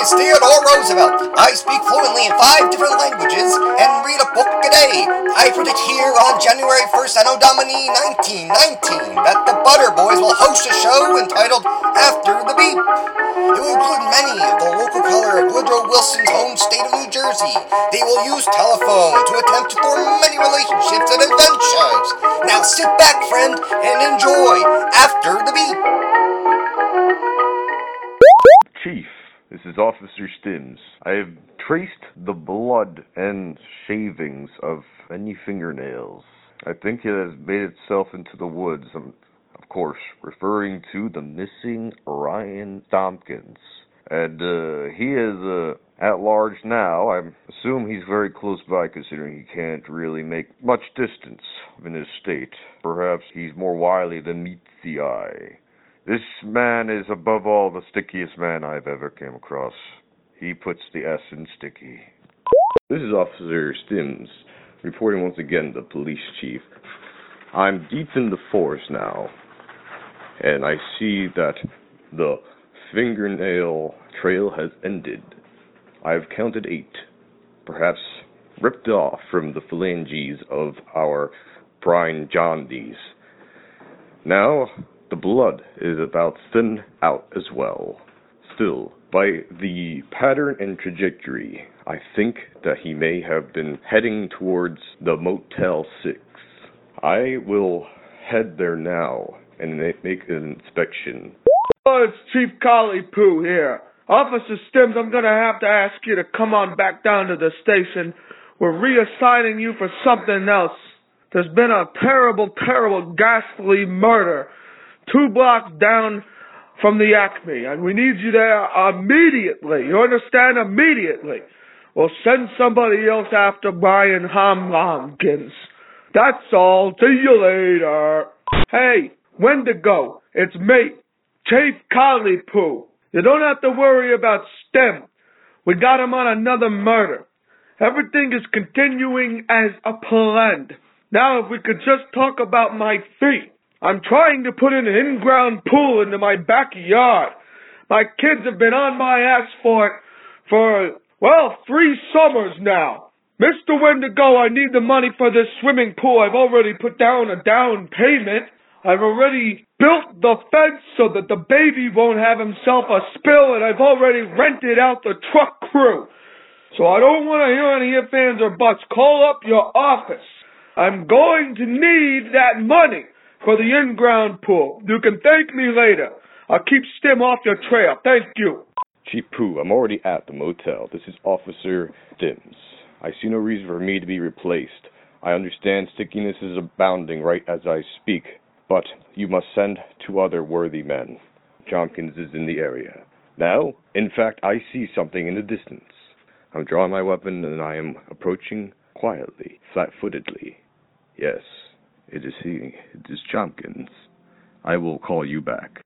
is Theodore Roosevelt. I speak fluently in 5 different languages and read a book a day. I predict here on January 1st, Anno Domini 1919, that the Butter Boys will host a show entitled After the Beep. It will include many of the local color of Woodrow Wilson's home state of New Jersey. They will use telephone to attempt to form many relationships and adventures. Now sit back, friend, and enjoy After the Beep. Chief, this is Officer Stims. I have traced the blood and shavings of many fingernails. I think it has made itself into the woods. I'm, of course, referring to the missing Ryan Tompkins. And he is at large now. I assume he's very close by, considering he can't really make much distance in his state. Perhaps he's more wily than meets the eye. This man is above all the stickiest man I've ever come across. He puts the S in sticky. This is Officer Stims, reporting once again the police chief. I'm deep in the forest now, and I see that the fingernail trail has ended. I've counted 8, perhaps ripped off from the phalanges of our Brian John Dees. Now, the blood is about thin out as well. Still, by the pattern and trajectory, I think that he may have been heading towards the Motel 6. I will head there now and make an inspection. Oh, it's Chief Collie Poo here. Officer Stims, I'm going to have to ask you to come on back down to the station. We're reassigning you for something else. There's been a terrible, ghastly murder 2 blocks down from the Acme, and we need you there immediately. You understand? Immediately. We'll send somebody else after Brian Tompkins. That's all. See you later. Hey, Wendigo, it's me, Chief Collie Poo. You don't have to worry about Stem. We got him on another murder. Everything is continuing as planned. Now, if we could just talk about my feet. I'm trying to put in an in-ground pool into my backyard. My kids have been on my ass for 3 summers now. Mr. Wendigo, I need the money for this swimming pool. I've already put down a down payment. I've already built the fence so that the baby won't have himself a spill, and I've already rented out the truck crew. So I don't want to hear any ifs, ands, or buts. Call up your office. I'm going to need that money for the in-ground pool. You can thank me later. I'll keep Stim off your trail. Thank you. Chief Poo, I'm already at the motel. This is Officer Stims. I see no reason for me to be replaced. I understand stickiness is abounding right as I speak, but you must send 2 other worthy men. Tompkins is in the area. Now, in fact, I see something in the distance. I'm drawing my weapon and I am approaching quietly, flat-footedly. Yes, it is he. It is Tompkins. I will call you back.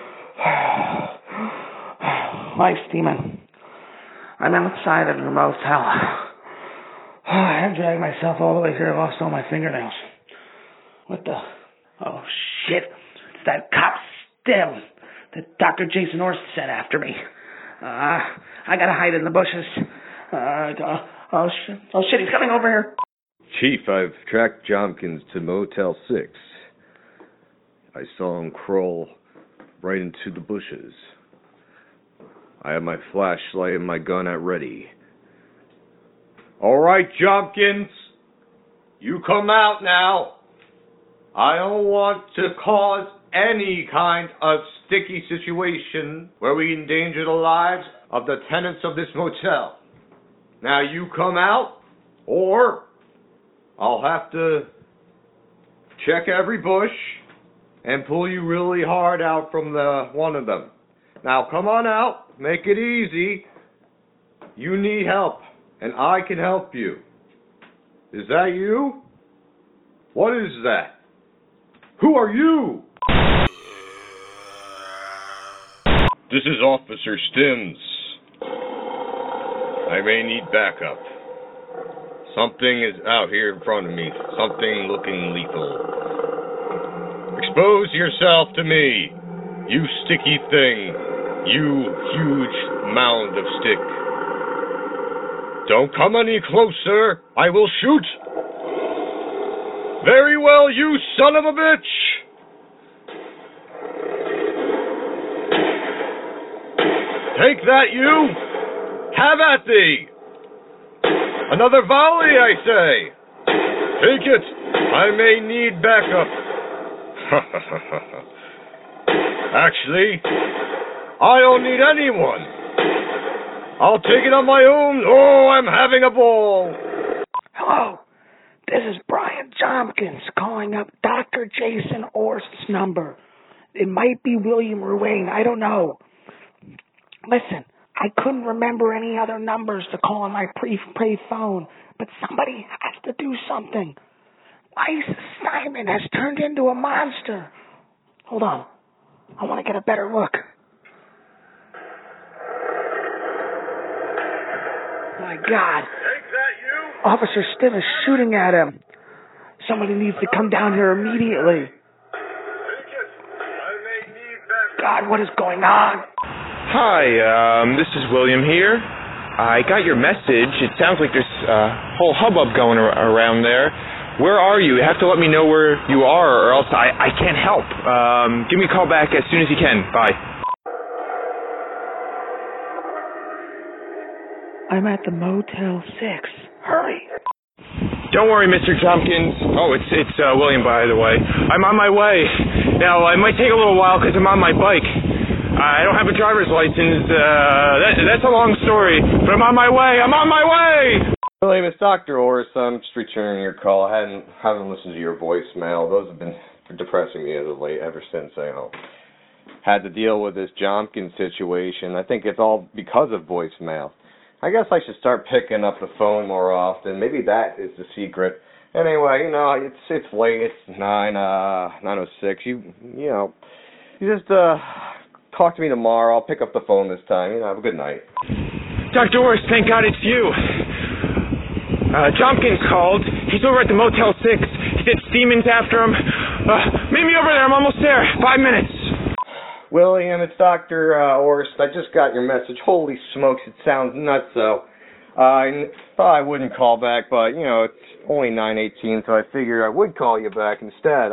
Life steaming. I'm outside of the motel. I had dragged myself all the way here. I lost all my fingernails. What the? Oh, shit. It's that cop Stim that Dr. Jason Orst sent after me. I gotta hide in the bushes. Oh, shit, he's coming over here. Chief, I've tracked Tompkins to Motel 6. I saw him crawl right into the bushes. I have my flashlight and my gun at ready. All right, Tompkins, you come out now. I don't want to cause any kind of sticky situation where we endanger the lives of the tenants of this motel. Now you come out, or I'll have to check every bush and pull you really hard out from one of them. Now come on out, make it easy. You need help, and I can help you. Is that you? What is that? Who are you? This is Officer Stims. I may need backup. Something is out here in front of me. Something looking lethal. Expose yourself to me, you sticky thing. You huge mound of stick. Don't come any closer. I will shoot. Very well, you son of a bitch. Take that, you. Have at thee. Another volley, I say. Take it. I may need backup. Actually, I don't need anyone. I'll take it on my own. Oh, I'm having a ball. Hello, this is Brian Jompkins calling up Dr. Jason Orst's number. It might be William Ruane, I don't know. Listen, I couldn't remember any other numbers to call on my prepaid phone, but somebody has to do something. Ice Simon has turned into a monster. Hold on, I want to get a better look. My God. Take that, you. Officer Stim is shooting at him. Somebody needs to come down here immediately. Take it. I may need backup. God, what is going on? Hi, this is William here. I got your message. It sounds like there's a whole hubbub going around there. Where are you? You have to let me know where you are, or else I can't help. Give me a call back as soon as you can. Bye. I'm at the Motel 6. Hurry. Don't worry, Mr. Tompkins. Oh, it's William, by the way. I'm on my way. Now, it might take a little while because I'm on my bike. I don't have a driver's license. That's a long story, but I'm on my way. I'm on my way! William, it's Dr. Orst. I'm just returning your call. I haven't listened to your voicemail. Those have been depressing me as of late, ever since I had to deal with this Jompkins situation. I think it's all because of voicemail. I guess I should start picking up the phone more often. Maybe that is the secret. Anyway, it's late. It's 9:06. You just talk to me tomorrow. I'll pick up the phone this time. Have a good night. Dr. Orst, thank God it's you. Jompkins called. He's over at the Motel 6. He said Steeman's after him. Meet me over there. I'm almost there. 5 minutes. William, it's Dr. Orst. I just got your message. Holy smokes, it sounds nuts, though. I thought I wouldn't call back, but, it's only 9:18, so I figured I would call you back instead.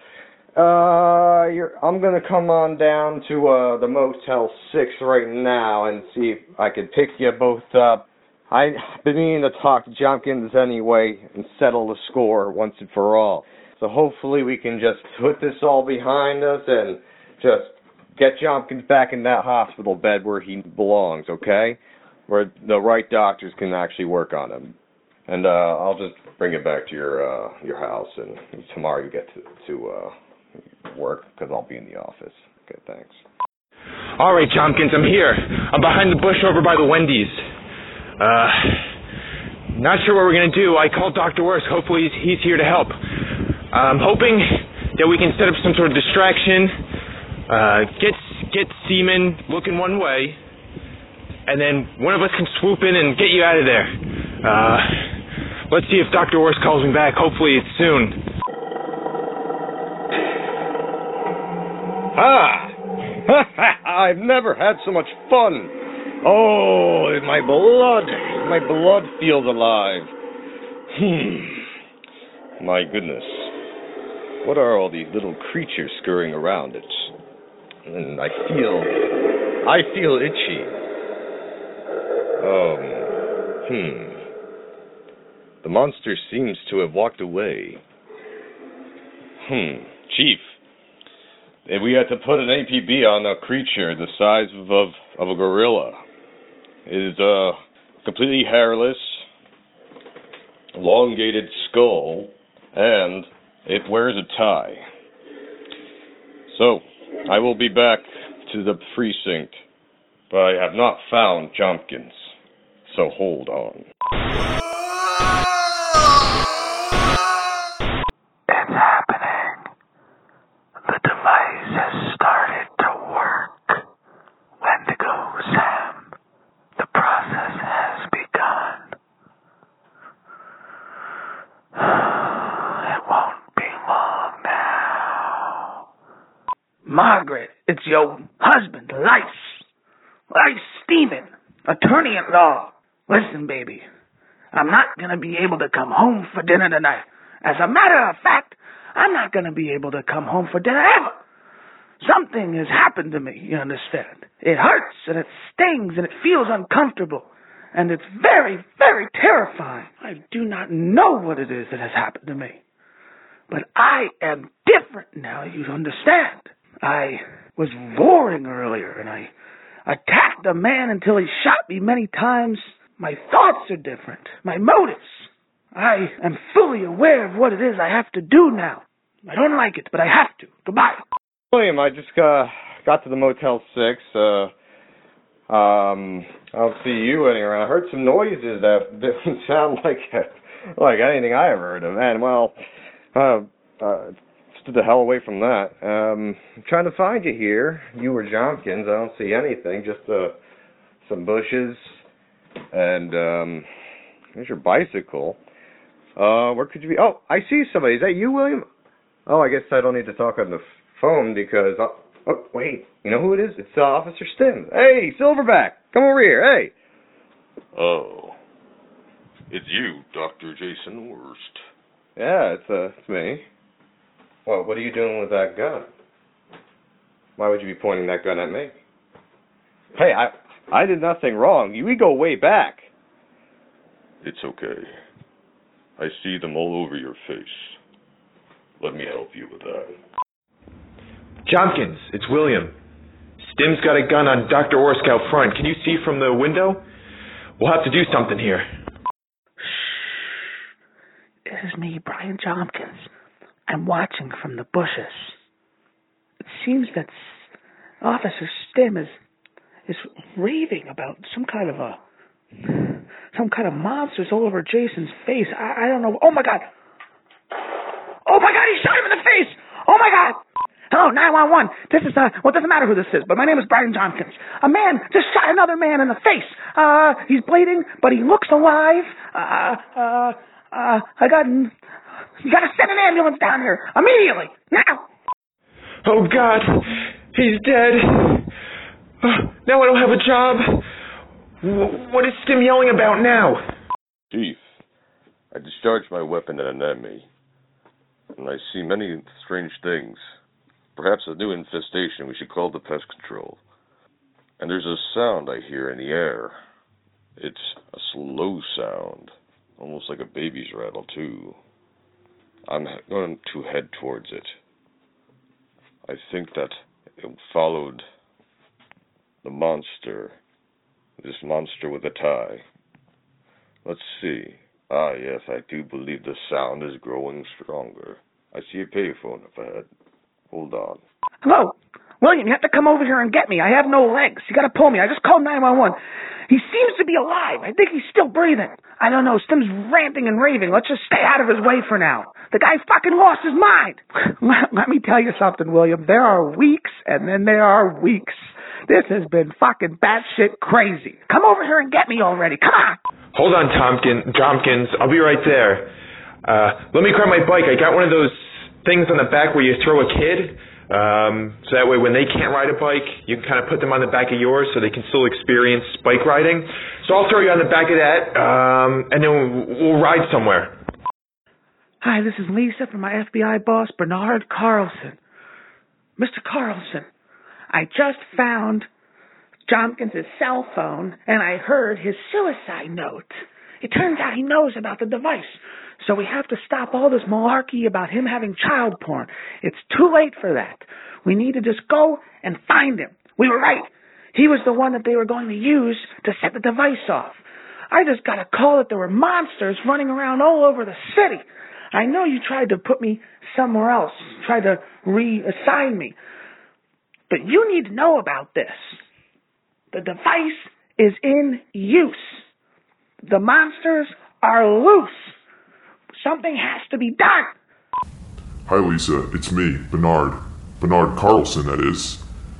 I'm going to come on down to the Motel 6 right now and see if I could pick you both up. I've been meaning to talk to Jompkins anyway and settle the score once and for all. So hopefully we can just put this all behind us and just get Jompkins back in that hospital bed where he belongs, okay? Where the right doctors can actually work on him. And I'll just bring it back to your house, and tomorrow you get to work, because I'll be in the office. Okay, thanks. All right, Jompkins, I'm here. I'm behind the bush over by the Wendy's. Not sure what we're going to do. I called Dr. Orst. Hopefully he's here to help. I'm hoping that we can set up some sort of distraction, get Seaman looking one way, and then one of us can swoop in and get you out of there. Let's see if Dr. Orst calls me back. Hopefully it's soon. I've never had so much fun. Oh, my blood feels alive. My goodness. What are all these little creatures scurrying around it? And I feel itchy. The monster seems to have walked away. Chief, if we had to put an APB on a creature the size of a gorilla, it is completely hairless, elongated skull, and it wears a tie. So, I will be back to the precinct, but I have not found Jompkins. So hold on. It's happening. The device has started to work. Wendigo, Sam. The process has begun. It won't be long now. Margaret, it's your husband, Lice. Hey, Stephen, attorney at law. Listen, baby, I'm not going to be able to come home for dinner tonight. As a matter of fact, I'm not going to be able to come home for dinner ever. Something has happened to me, you understand? It hurts and it stings and it feels uncomfortable. And it's very, very terrifying. I do not know what it is that has happened to me. But I am different now, you understand. I was roaring earlier and I attacked a man until he shot me many times. My thoughts are different. My motives. I am fully aware of what it is I have to do now. I don't like it, but I have to. Goodbye. William, I just got to the Motel 6. I don't see you anywhere. I heard some noises that didn't sound like anything I ever heard of. Man, well, stood the hell away from that. I'm trying to find you here. You or Jompkins. I don't see anything. Just some bushes. And there's your bicycle. Where could you be? Oh, I see somebody. Is that you, William? Oh, I guess I don't need to talk on the phone because... Oh, wait. You know who it is? It's Officer Stim. Hey, Silverback. Come over here. Hey. Oh. It's you, Dr. Jason Worst. Yeah, it's me. Well, what are you doing with that gun? Why would you be pointing that gun at me? Hey, I did nothing wrong. We go way back. It's okay. I see them all over your face. Let me help you with that. Jompkins, it's William. Stim's got a gun on Dr. Orsk out front. Can you see from the window? We'll have to do something here. Shh. It is me, Brian Jompkins. I'm watching from the bushes. It seems that Officer Stim is raving about some kind of monsters all over Jason's face. I don't know. Oh my God! Oh my God! He shot him in the face! Oh my God! Hello, 911. This is, well, it doesn't matter who this is, but my name is Brian Jompkins. A man just shot another man in the face. He's bleeding, but he looks alive. You gotta send an ambulance down here, immediately, now. Oh, God, he's dead. Now I don't have a job. What is Stim yelling about now? Chief, I discharged my weapon at an enemy, and I see many strange things. Perhaps a new infestation. We should call the pest control. And there's a sound I hear in the air. It's a slow sound, almost like a baby's rattle, too. I'm going to head towards it. I think that it followed the monster, this monster with a tie. Let's see. Ah, yes, I do believe the sound is growing stronger. I see a payphone up ahead. Hold on. Hello? William, you have to come over here and get me. I have no legs. You gotta pull me. I just called 911. He seems to be alive. I think he's still breathing. I don't know. Stim's ranting and raving. Let's just stay out of his way for now. The guy fucking lost his mind. Let me tell you something, William. There are weeks and then there are weeks. This has been fucking batshit crazy. Come over here and get me already. Come on. Hold on, Jompkins. I'll be right there. Let me grab my bike. I got one of those things on the back where you throw a kid. So that way when they can't ride a bike, you can kind of put them on the back of yours so they can still experience bike riding. So I'll throw you on the back of that, and then we'll ride somewhere. Hi, this is Lisa from my FBI boss, Bernard Carlson. Mr. Carlson, I just found Jompkins' cell phone, and I heard his suicide note. It turns out he knows about the device. So we have to stop all this malarkey about him having child porn. It's too late for that. We need to just go and find him. We were right. He was the one that they were going to use to set the device off. I just got a call that there were monsters running around all over the city. I know you tried to put me somewhere else, tried to reassign me. But you need to know about this. The device is in use. The monsters are loose. Something has to be done. Hi, Lisa. It's me, Bernard. Bernard Carlson, that is.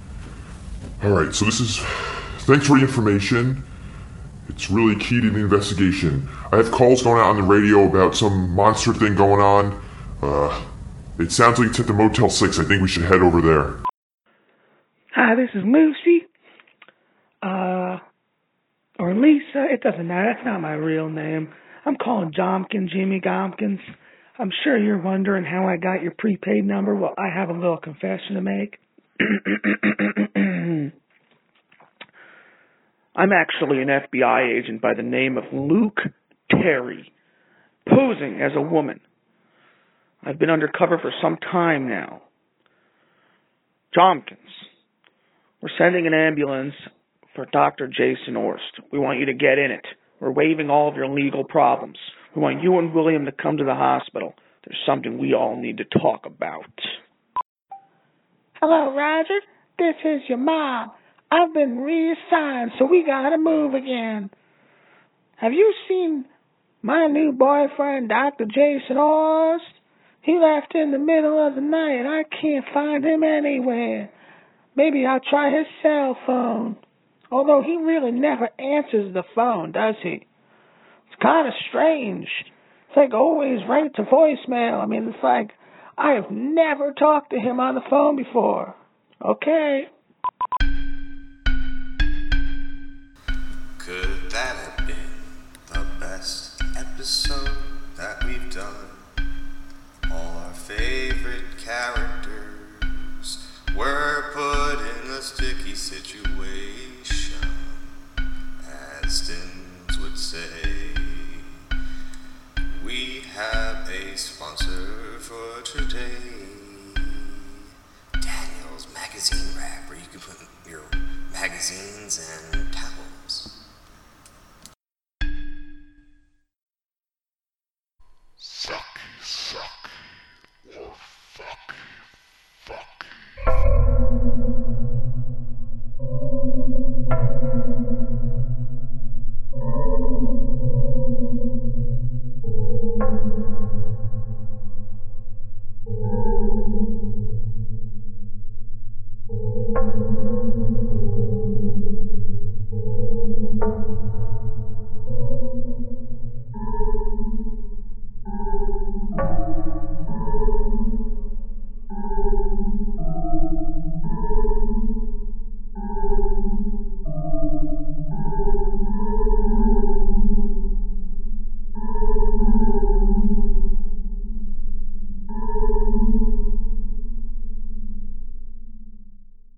Alright, so thanks for the information. It's really key to the investigation. I have calls going out on the radio about some monster thing going on. It sounds like it's at the Motel 6. I think we should head over there. Hi, this is Lucy. or Lisa. It doesn't matter. That's not my real name. I'm calling Jomkin, Jimmy Gompkins. I'm sure you're wondering how I got your prepaid number. Well, I have a little confession to make. I'm actually an FBI agent by the name of Luke Terry, posing as a woman. I've been undercover for some time now. Jomkins, we're sending an ambulance for Dr. Jason Orst. We want you to get in it. We're waiving all of your legal problems. We want you and William to come to the hospital. There's something we all need to talk about. Hello, Roger. This is your mom. I've been reassigned, so we gotta move again. Have you seen my new boyfriend, Dr. Jason Orst? He left in the middle of the night, and I can't find him anywhere. Maybe I'll try his cell phone. Although he really never answers the phone, does he? It's kind of strange. It's like always right to voicemail. I mean, it's like I have never talked to him on the phone before. Okay. Could that have been the best episode that we've done? All our favorite characters were put in a sticky situation, as Stims would say. We have a sponsor for today. Daniel's Magazine Rack, where you can put your magazines and towels. Suck, or fuck.